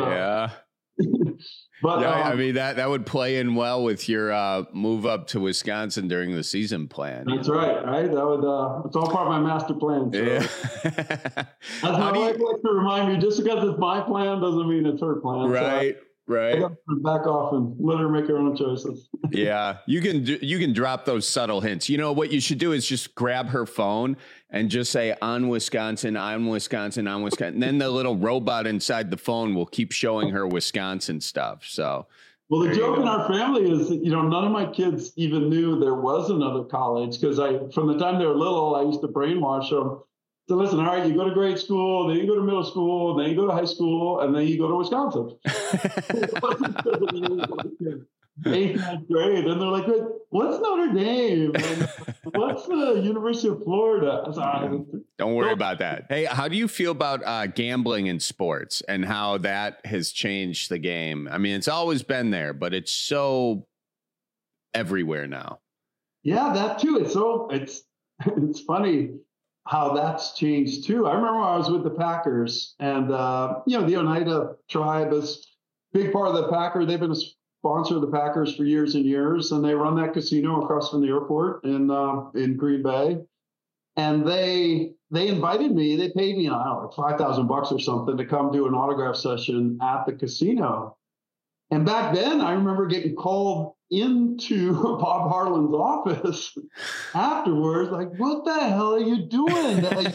But I mean that would play in well with your move up to Wisconsin during the season plan. That's right. That would it's all part of my master plan. So. Yeah. As my wife likes to remind me, just because it's my plan doesn't mean it's her plan. Right. So I got to back off and let her make her own choices. Yeah, you can drop those subtle hints. What you should do is just grab her phone and just say on Wisconsin, on Wisconsin, on Wisconsin. And then the little robot inside the phone will keep showing her Wisconsin stuff. So, well, the joke in our family is that, none of my kids even knew there was another college because from the time they were little, I used to brainwash them. So listen, all right, you go to grade school, then you go to middle school, then you go to high school, and then you go to Wisconsin. 8th, 9th grade, and they're like, "What's Notre Dame? What's the University of Florida?" Don't worry about that. Hey, how do you feel about gambling in sports and how that has changed the game? I mean, it's always been there, but it's so everywhere now. Yeah, that too. It's funny how that's changed too. I remember when I was with the Packers, and the Oneida tribe is a big part of the Packer. They've been a sponsor of the Packers for years and years, and they run that casino across from the airport in Green Bay. And they invited me. They paid me, like $5,000 or something to come do an autograph session at the casino. And back then, I remember getting called into Bob Harlan's office afterwards, like, "What the hell are you doing?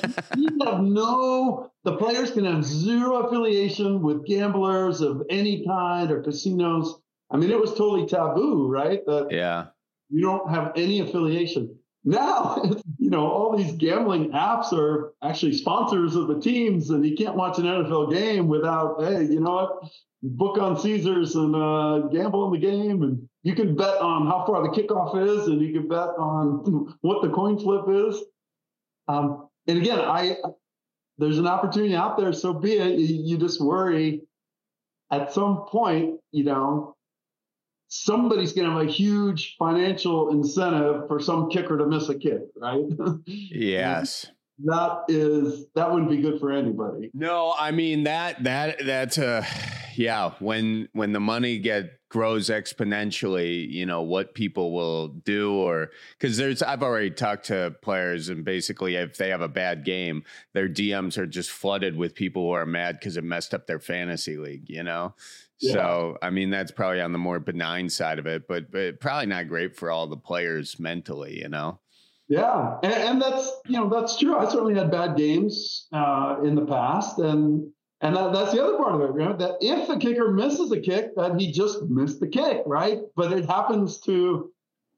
The players can have zero affiliation with gamblers of any kind or casinos." I mean, it was totally taboo, right? Yeah. You don't have any affiliation. Now, all these gambling apps are actually sponsors of the teams, and you can't watch an NFL game without, hey, you know what? Book on Caesars and gamble on the game, and you can bet on how far the kickoff is, and you can bet on what the coin flip is. And again, there's an opportunity out there, so be it. You just worry at some point, somebody's going to have a huge financial incentive for some kicker to miss a kick, right? Yes. That wouldn't be good for anybody. No, I mean that's when the money grows exponentially, what people will do, or because I've already talked to players, and basically if they have a bad game, their DMs are just flooded with people who are mad because it messed up their fantasy league, Yeah. So, I mean, that's probably on the more benign side of it, but probably not great for all the players mentally, Yeah, and that's that's true. I certainly had bad games in the past, and that's the other part of it. That if a kicker misses a kick, that he just missed the kick, right? But it happens to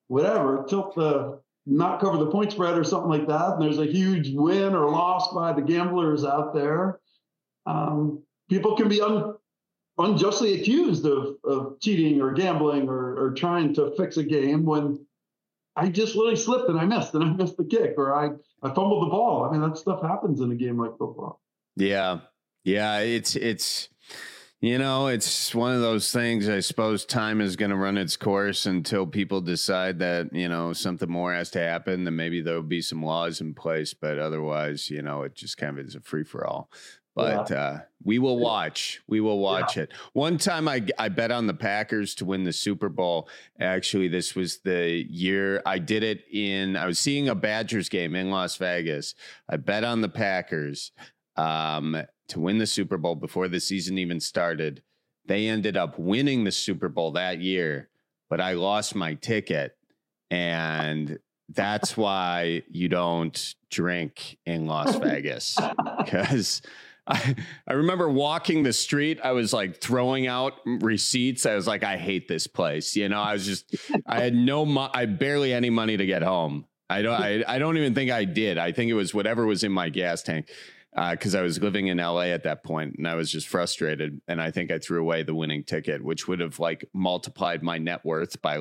not cover the point spread or something like that, and there's a huge win or loss by the gamblers out there. People can be unjustly accused of cheating or gambling or trying to fix a game when I just really slipped and I missed the kick, or I fumbled the ball. I mean, that stuff happens in a game like football. Yeah. It's it's one of those things. I suppose time is going to run its course until people decide that, something more has to happen. Then maybe there'll be some laws in place, but otherwise, it just kind of is a free for all. But we will watch. We will watch it. One time I bet on the Packers to win the Super Bowl. Actually, this was the year I did it I was seeing a Badgers game in Las Vegas. I bet on the Packers to win the Super Bowl before the season even started. They ended up winning the Super Bowl that year, but I lost my ticket. And that's why you don't drink in Las Vegas, because I remember walking the street. I was like throwing out receipts. I was like, I hate this place. I had barely any money to get home. I don't even think I did. I think it was whatever was in my gas tank. Because I was living in LA at that point and I was just frustrated. And I think I threw away the winning ticket, which would have multiplied my net worth by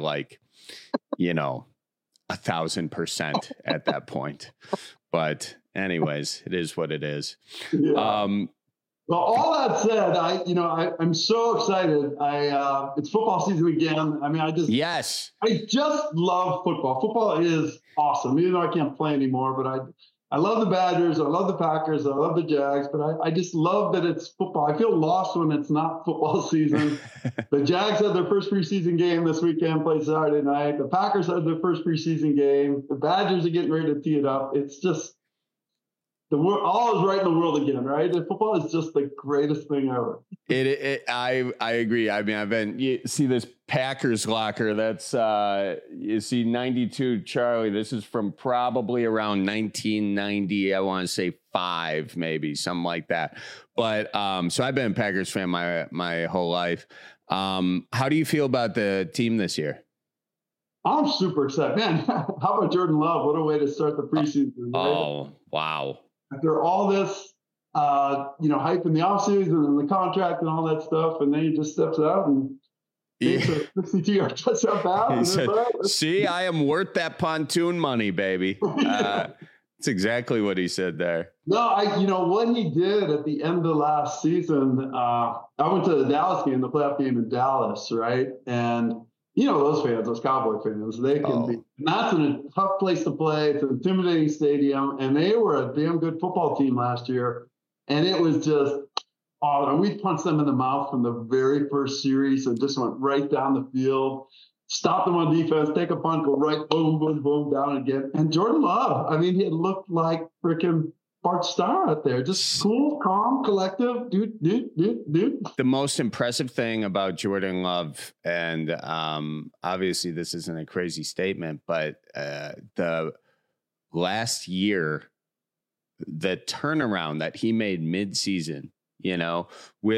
1,000% at that point. But anyways, it is what it is. Yeah. Well, all that said, I'm so excited. It's football season again. I mean, I just love football. Football is awesome. Even though I can't play anymore, but I love the Badgers. I love the Packers. I love the Jags, but I just love that it's football. I feel lost when it's not football season. The Jags had their first preseason game this weekend, played Saturday night. The Packers had their first preseason game. The Badgers are getting ready to tee it up. It's just all is right in the world again, right? And football is just the greatest thing ever. I agree. I mean, you see this Packers locker. That's you see 92, Charlie. This is from probably around 1990. I want to say 5, maybe something like that. But so I've been a Packers fan my whole life. How do you feel about the team this year? I'm super excited, man. How about Jordan Love? What a way to start the preseason. Right? Oh, wow. After all this, hype in the offseason and the contract and all that stuff, and then he just steps out and takes a 62-yard touchdown pass. He said, "See, I am worth that pontoon money, baby." That's exactly what he said there. No, what he did at the end of last season, I went to the Dallas game, the playoff game in Dallas, right? And those fans, those Cowboy fans, they can be, that's a tough place to play. It's an intimidating stadium, and they were a damn good football team last year. And it was just, we punched them in the mouth from the very first series and just went right down the field, stopped them on defense, take a punt, go right, boom, boom, boom, down again. And Jordan Love, I mean, he had looked like freaking Bart Starr out there, just cool, calm, collective, dude. The most impressive thing about Jordan Love, and obviously this isn't a crazy statement, but the last year, the turnaround that he made mid-season, in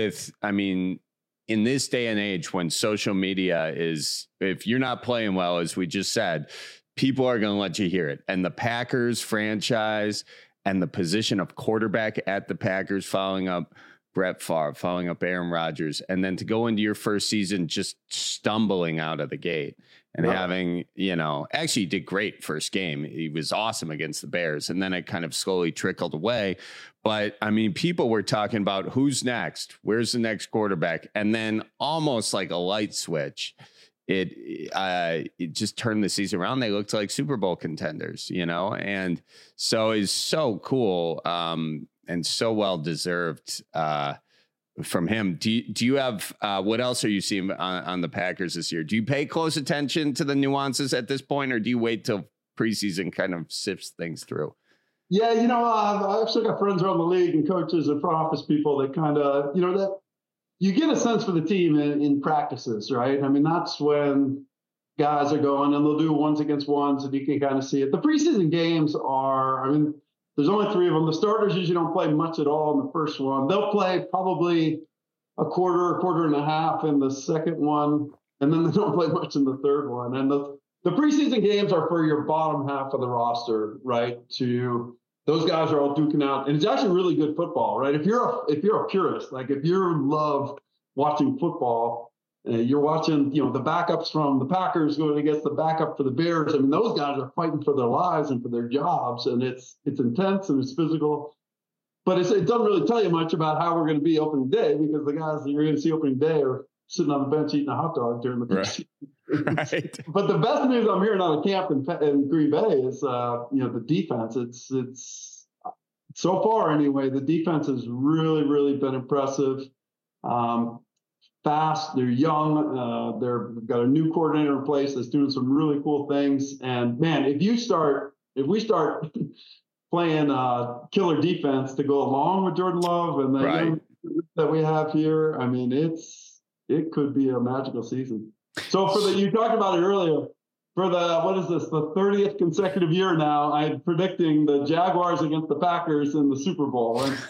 this day and age when social media is, if you're not playing well, as we just said, people are going to let you hear it. And the Packers franchise and the position of quarterback at the Packers, following up Brett Favre, following up Aaron Rodgers, and then to go into your first season just stumbling out of the gate and having, actually did great first game. He was awesome against the Bears, and then it kind of slowly trickled away. But, people were talking about who's next, where's the next quarterback, and then almost like a light switch, it just turned the season around. They looked like Super Bowl contenders, and so it's so cool and so well deserved from him. Do you have what else are you seeing on the Packers this year? Do you pay close attention to the nuances at this point, or do you wait till preseason kind of sifts things through? Yeah, I've still got friends around the league and coaches and front office people that kind of, that you get a sense for the team in practices, right? I mean, that's when, guys are going, and they'll do ones against ones, and you can kind of see it. The preseason games are, I mean, there's only 3 of them. The starters usually don't play much at all in the first one. They'll play probably a quarter and a half in the second one, and then they don't play much in the third one. And the preseason games are for your bottom half of the roster, right? Those guys are all duking out, and it's actually really good football, right? If you're a purist, like if you love watching football, you're watching, the backups from the Packers going against the backup for the Bears. I mean, those guys are fighting for their lives and for their jobs, and it's intense and it's physical. But it doesn't really tell you much about how we're going to be opening day, because the guys that you're going to see opening day are sitting on the bench eating a hot dog during the preseason. Right. But the best news I'm hearing out of camp in Green Bay is, the defense. It's so far anyway, the defense has really, really been impressive. Fast, they're young, they've got a new coordinator in place that's doing some really cool things. And man, if we start playing killer defense to go along with Jordan Love and the that we have here, I mean, it could be a magical season. So you talked about it earlier, for the 30th consecutive year now, I'm predicting the Jaguars against the Packers in the Super Bowl. And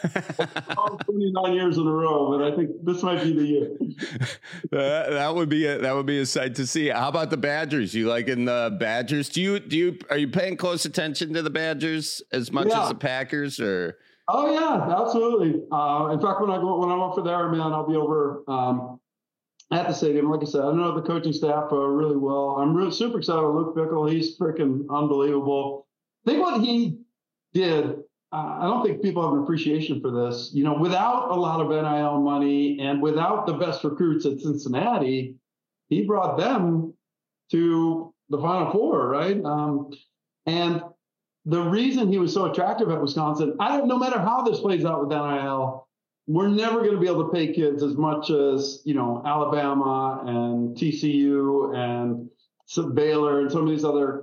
29 years in a row, but I think this might be the year. That would be a sight to see. How about the Badgers? You liking the Badgers? Are you paying close attention to the Badgers as much as the Packers, or? Oh yeah, absolutely. In fact, when I'm up for there, man, I'll be over at the stadium. Like I said, I know the coaching staff really well. I'm really super excited with Luke Fickell. He's freaking unbelievable. I think what he did, I don't think people have an appreciation for this. Without a lot of NIL money and without the best recruits at Cincinnati, he brought them to the Final Four, right? And the reason he was so attractive at Wisconsin, no matter how this plays out with NIL, we're never going to be able to pay kids as much as, Alabama and TCU and Baylor and some of these other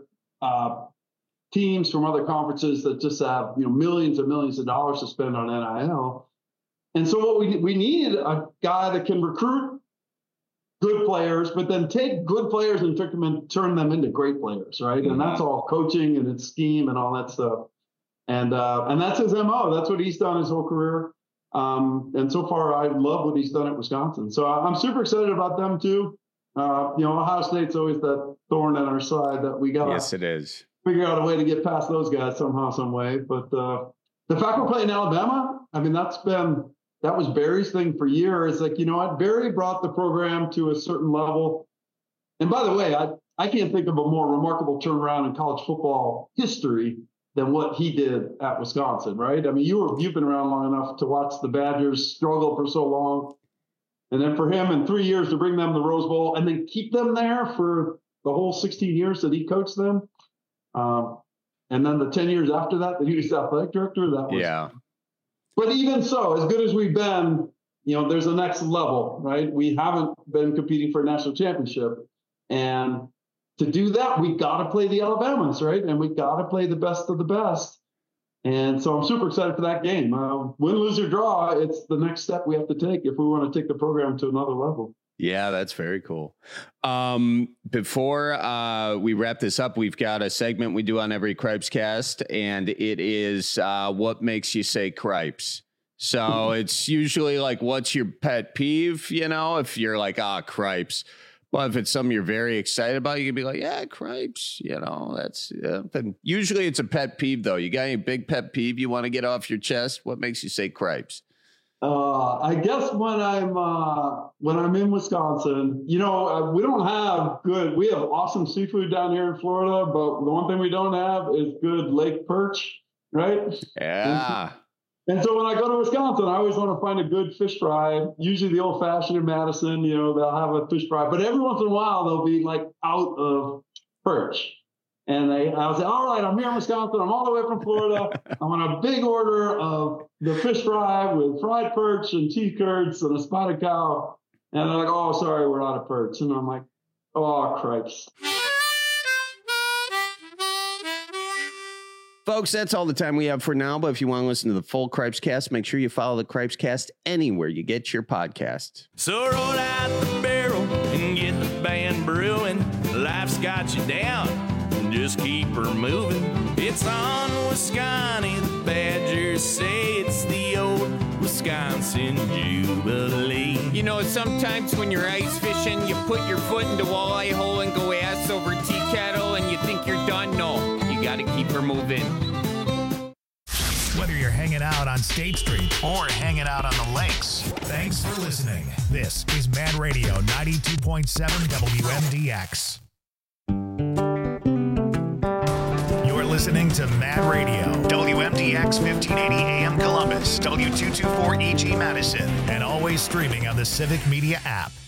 teams from other conferences that just have, millions and millions of dollars to spend on NIL. And so what we need a guy that can recruit good players, but then take good players and turn them into great players, right? Mm-hmm. And that's all coaching and its scheme and all that stuff. And that's his MO. That's what he's done his whole career. And so far, I love what he's done at Wisconsin. So I'm super excited about them too. Ohio State's always that thorn in our side that we got. Yes, it is. Figure out a way to get past those guys somehow, some way. But the fact we're playing Alabama, I mean, that was Barry's thing for years. Like, you know what? Barry brought the program to a certain level. And by the way, I can't think of a more remarkable turnaround in college football history than what he did at Wisconsin, right? I mean, you've been around long enough to watch the Badgers struggle for so long. And then for him in 3 years to bring them to the Rose Bowl and then keep them there for the whole 16 years that he coached them. And then the 10 years after that he was athletic director, that was. Yeah. But even so, as good as we've been, there's a next level, right? We haven't been competing for a national championship. And to do that, we got to play the Alabamas, right? And we got to play the best of the best. And so I'm super excited for that game. Win, lose, or draw, it's the next step we have to take if we want to take the program to another level. Yeah, that's very cool. Before we wrap this up, we've got a segment we do on every Cripes cast, and it is what makes you say cripes. So it's usually like, what's your pet peeve? If you're like, cripes. Well, if it's something you're very excited about, you can be like, yeah, cripes, that's, then usually it's a pet peeve though. You got any big pet peeve you want to get off your chest? What makes you say cripes? I guess when I'm in Wisconsin, we don't have we have awesome seafood down here in Florida, but the one thing we don't have is good lake perch, right? Yeah. And so when I go to Wisconsin, I always want to find a good fish fry, usually the old fashioned in Madison, they'll have a fish fry, but every once in a while they'll be like out of perch. And I'll say, all right, I'm here in Wisconsin. I'm all the way from Florida. I want a big order of the fish fry with fried perch and cheese curds and a spotted cow. And they're like, oh, sorry, we're out of perch. And I'm like, oh, cripes. Folks, that's all the time we have for now. But if you want to listen to the full Cripes cast, make sure you follow the Cripes cast anywhere you get your podcast. So roll out the barrel and get the band brewing. Life's got you down. Just keep her moving. It's on Wisconsin. The Badgers say it's the old Wisconsin Jubilee. You know, sometimes when you're ice fishing, you put your foot in the walleye hole and go ass over tea kettle and you think you're done. No, you got to keep her moving. Whether you're hanging out on State Street or hanging out on the lakes, thanks for listening. This is Mad Radio 92.7 WMDX. Listening to Mad Radio, WMDX 1580 AM Columbus, W224 EG Madison, and always streaming on the Civic Media app.